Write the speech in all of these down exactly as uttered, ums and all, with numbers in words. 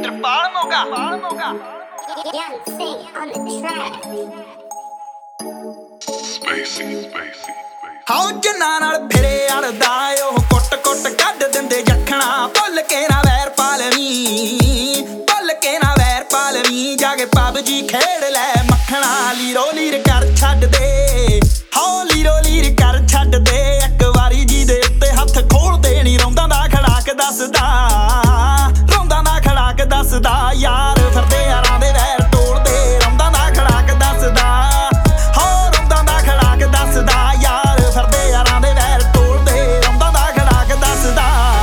Trapal moga, pal moga. Young Sing on the track. Spacey, spacey, ਹਾਉ ਜਨਾ ਨਾਲ ਫਿਰੇ ਅੜਦਾ ਉਹ ਕੁੱਟ ਕੁੱਟ ਕੱਢ ਦਿੰਦੇ ਜਖਣਾ ਭੁੱਲ ਕੇ ਨਾ ਵੈਰ ਪਾਲਵੀਂ ਭੁੱਲ ਕੇ ਨਾ ਵੈਰ ਪਾਲਵੀਂ ਜਾ ਕੇ ਪਬਜੀ ਖੇਡ ਲੈ ਮੱਖਣਾ ਲੀਰੋ ਲੀਰ ਕਰ ਛੱਡ ਦੇ ਹਾਉ ਲੀਰੋ ਲੀਰ ਕਰ ਛੱਡ ਦੇ ਇੱਕ ਵਾਰੀ ਜੀ ਦੇ ਉੱਤੇ ਹੱਥ ਖੋਲ ਦੇ ਨੀ ਰੌਂਦਾ ਦਾ ਖੜਾਕ ਦੱਸਦਾ ਰੌਂਦਾ ਦਾ ਖੜਾਕ ਦੱਸਦਾ ਯਾਰ ਫਿਰਦੇ ਯਾਰਾਂ ਦੇ ਵੈਰ ਤੋੜਦੇ ਰੌਂਦਾ ਦਾ ਖੜਾਕ ਦੱਸਦਾ ਹਾਉ ਰੌਂਦਾ ਦਾ ਖੜਾਕ ਦੱਸਦਾ ਯਾਰ ਫਿਰਦੇ ਯਾਰਾਂ ਦੇ ਵੈਰ ਤੋੜਦੇ ਰੌਂਦਾ ਦਾ ਖੜਾਕ ਦੱਸਦਾ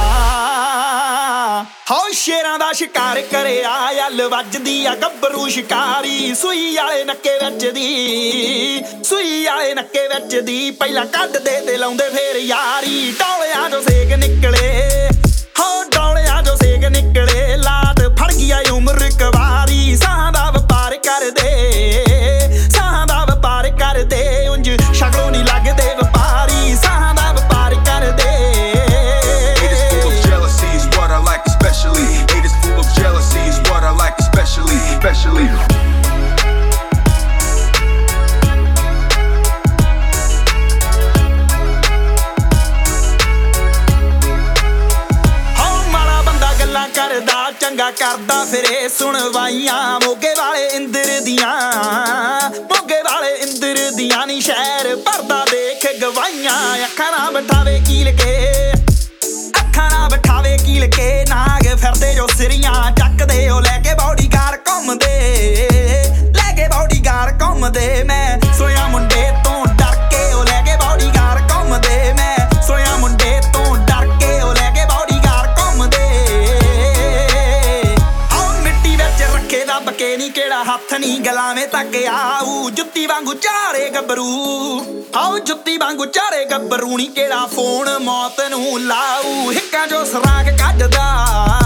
ਹਾਉ ਸ਼ੇਰਾਂ ਦਾ ਸ਼ਿਕਾਰ ਕਰਿਆ ਯੱਲ ਵੱਜਦੀ ਆ ਗੱਭਰੂ ਸ਼ਿਕਾਰੀ ਸੂਈ ਵਾਲੇ ਨੱਕੇ ਵਿੱਚ ਦੀ ਸੂਈ ਵਾਲੇ ਨੱਕੇ ਵਿੱਚ ਦੀ ਪਹਿਲਾਂ ਕੱਢਦੇ ਤੇ ਲਾਉਂਦੇ ਫੇਰ ਯਾਰੀ ਡੌਲਿਆਂ ਚੋਂ ਸੇਕ ਨਿਕਲੇ ਹਾਉ ਡੌਲਿਆਂ ਚੋਂ ਸੇਕ ਨਿਕਲੇ ਲਾਤ ਫੜ ਗਿਆ ਉਮਰ ਕਵਾਰੀ ਸਾਹਾਂ ਦਾ ਵਪਾਰ ਕਰਦੇ ਸਾਹਾਂ ਦਾ ਵਪਾਰ ਕਰਦੇ ਉਂਝ ਸ਼ਕਲੋਂ ਨਹੀਂ ਲੱਗਦੇ ਵਪਾਰੀ ਸਾਹਾਂ ਦਾ ਵਪਾਰ ਕਰਦੇ Jealousy is what I like especially. Haters full of jealousy is what I like especially, especially. ਹਾਉ ਮਾੜਾ ਬੰਦਾ ਗੱਲਾਂ ਕਰਦਾ ਚੰਗਾ ਕਰਦਾ ਫਿਰੇ ਸੁਣਵਾਈਆਂ ਮੋਗੇ ਵਾਲੇ ਇੰਦਰ ਦੀਆਂ ਮੋਗੇ ਵਾਲੇ ਇੰਦਰ ਦੀਆਂ ਨੀ ਸ਼ਹਿਰ ਭਰਦਾ ਦੇਖ ਗਵਾਈਆਂ ਅੱਖਾਂ ਨਾ ਬਿਠਾਵੇ ਕੀਲ ਕੇ ਅੱਖਾਂ ਨਾ ਬਿਠਾਵੇ ਕੀਲ ਕੇ ਨਾਗ ਫਿਰਦੇ ਜੋ ਸਿਰੀਆਂ ਚੱਕਦੇ ਉਹ ਲੈ ਕੇ ਬੌਡੀਗਾਰਡ ਘੁੰਮਦੇ ਲੈ ਕੇ ਬੌਡੀਗਾਰਡ ਘੁੰਮਦੇ ਮੈਂ ਸੁਣਿਆ ਮੁੰਡੇ ਤੋਂ ਡਰ ਕੇ ਉਹ ਲੈ ਕੇ ਬੌਡੀਗਾਰਡ ਘੁੰਮਦੇ ਮੈਂ ਸੁਣਿਆ ਮੁੰਡੇ ਤੋਂ ਡਰ ਕੇ ਉਹ ਲੈ ਕੇ ਬੌਡੀਗਾਰਡ ਘੁੰਮਦੇ ਆਉ ਮਿੱਟੀ ਵਿੱਚ ਰੱਖੇ ਦੱਬ ਕੇ ਨੀ ਕਿਹੜਾ ਹੱਥ ਨੀ ਗਲਾਵੇਂ ਤੱਕ ਆਊ ਜੁੱਤੀ ਵਾਂਗੂ ਚਾਰੇ ਗੱਭਰੂ ਆਉ ਜੁੱਤੀ ਵਾਂਗੂ ਚਾਰੇ ਗੱਭਰੂ ਨੀ ਕਿਹੜਾ ਫੋਨ ਮੌਤ ਨੂੰ ਲਾਊ ਹਿੱਕਾਂ ਚੋਂ ਸਰਾਗ ਕੱਢਦਾ